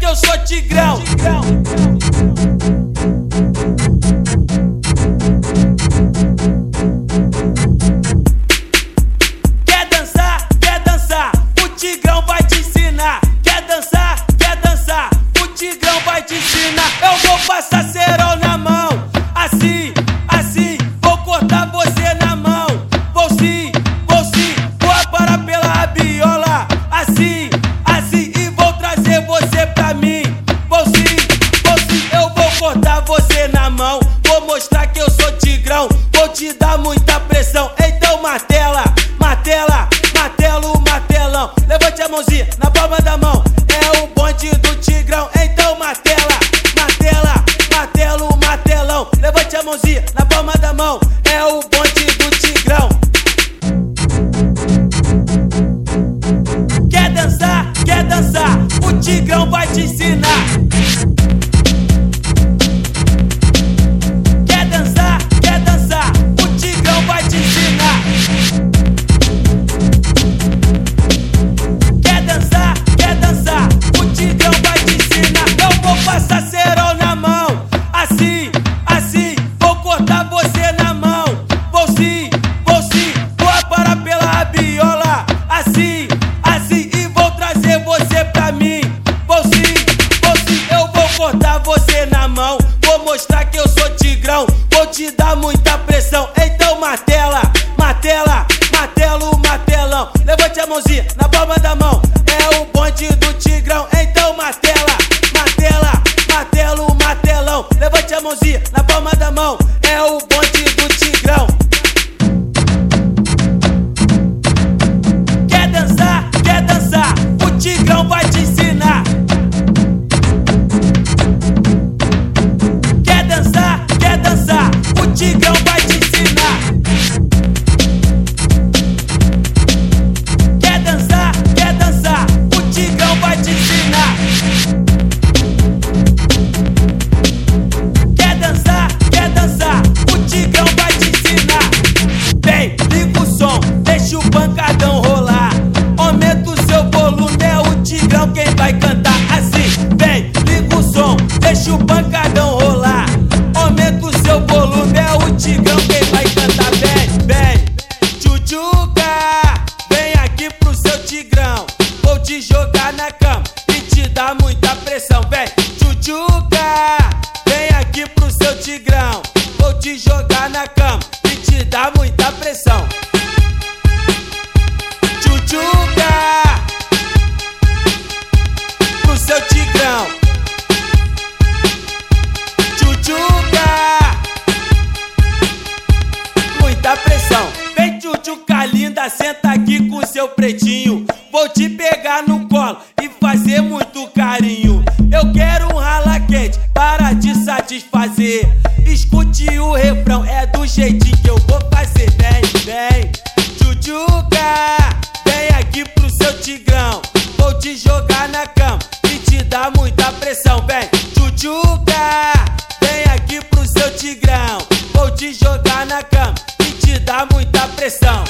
eu sou tigrão. Quer dançar? Quer dançar? O tigrão vai te ensinar. Quer dançar? Quer dançar? O tigrão vai te ensinar. Eu vou passar cerol na mão, assim, assim, vou cortar você na mão. Vou sim, vou aparar pela rabiola, assim, assim, e vou trazer você pra mim. Vou sim, eu vou cortar você na mão. Vou mostrar que eu sou tigrão, vou te dar muita pressão. Então martela, martela, martelo, martelão. Levante a mãozinha na palma da mão, é o bonde do tigrão. Então martela, martela, martelo, martelão. Levante a mãozinha na palma da mão, é o bonde do tigrão. Quer dançar? Quer dançar? O tigrão vai te ensinar. Quer dançar? Quer dançar? O tigrão vai te ensinar. Quer dançar? Quer dançar? O tigrão vai te ensinar. Eu vou passar cerol na mão, assim, assim, vou cortar você na mão. Vou sim, vou aparar pela rabiola, assim, assim, e vou trazer você pra mim. Vou sim, eu vou cortar você na mão. Vou mostrar que eu sou tigrão, vou te dar muita pressão. Então martela, martela, martelo, martelão. Levante a mãozinha na palma da mão, é o bonde do tigrão. Então martela, martela, martelo, martelão. Levante a mãozinha na palma da mão, é o bonde do tigrão. Quer dançar? Quer dançar? O tigrão vai te ensinar. Quer dançar? Quer dançar? O tigrão vai te ensinar. Quer dançar? Quer dançar? O tigrão vai te ensinar. Quer dançar? Quer dançar? O tigrão vai te ensinar. Vem, liga o som, deixa o pancadão rolar. Aumenta o seu volume, é o tigrão quem vai cantar assim. Vem, liga o som, deixa o pancadão rolar. Aumenta o seu volume, é o tigrão quem vai cantar. Vem, vem, tchutchuca, vem aqui pro seu tigrão. Vou te jogar na cama e te dar muita pressão. Vem, tchutchuca, vem aqui pro seu tigrão. Vou te jogar na cama e te dar muita pressão. Tchutchuca, pro seu tigrão. Tchutchuca, muita pressão. Vem, tchutchuca linda, senta aqui com seu pretinho. Vou te pegar no colo e fazer muito carinho. Eu quero um rala quente para te satisfazer. Escute o refrão, é do jeitinho que eu vou fazer. Vem, vem, tchutchuca, vem aqui pro seu tigrão. Vou te jogar na cama e te dar muita pressão. Vem, tchutchuca, vem aqui pro seu tigrão. Vou te jogar na cama e te dar muita pressão.